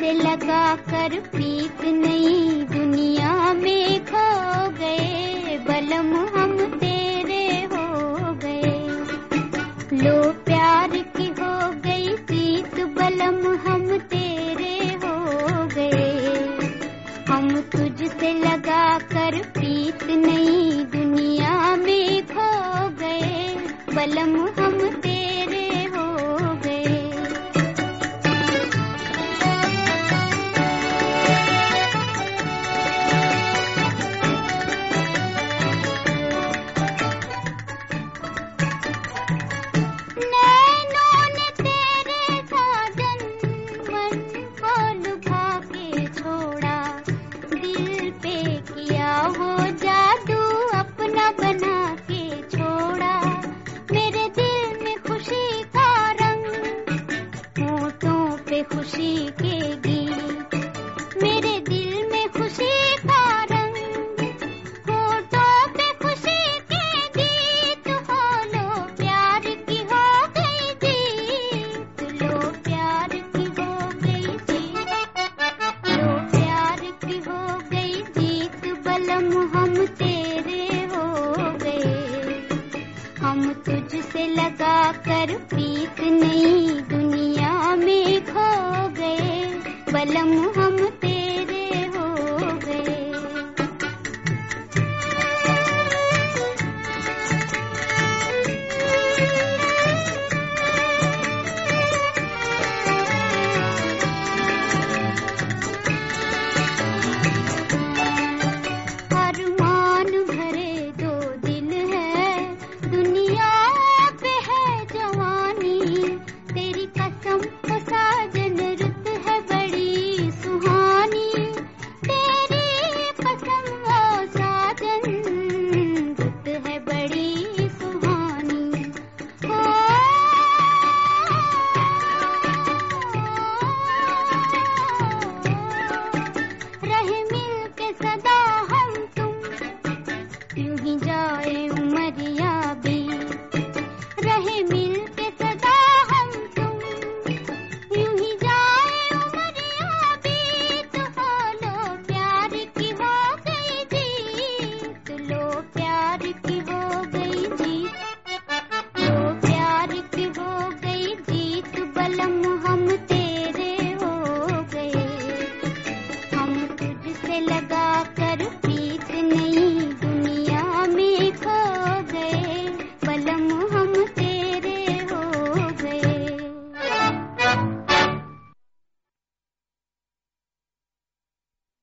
तुझसे लगा कर प्रीत नई दुनिया में खो गए, बलम हम तेरे हो गए। लो प्यार की हो गई जीत, बलम हम तेरे हो गए। हम तुझसे लगा कर प्रीत नई दुनिया में खो गए, बलम हम तेरे हो गए। नैनों ने तेरे साजन मन को लुभा के छोड़ा, दिल पे किया हो जादू अपना बना के छोड़ा। मेरे दिल में खुशी का रंग, होठों पे खुशी के गीत। मेरे दिल में खुशी का रंग, होठों पे खुशी के गीत। हो लो प्यार की हो गई जीत, लो प्यार की हो गई जीत, लो प्यार की हो गई जीत, बलम हम तेरे हो गए। हम तुझसे लगा कर प्रीत नई दुनिया में खो गए, बलम हम तेरे हो गए। अरमान भरे दो दिल है, दुनिया पे है जवानी। तेरी कसम ओ साजन रुत है बड़ी सुहानी। तेरी कसम ओ साजन रुत है बड़ी सुहानी। हो रहे मिल के सदा हम तुम, यूं ही जाए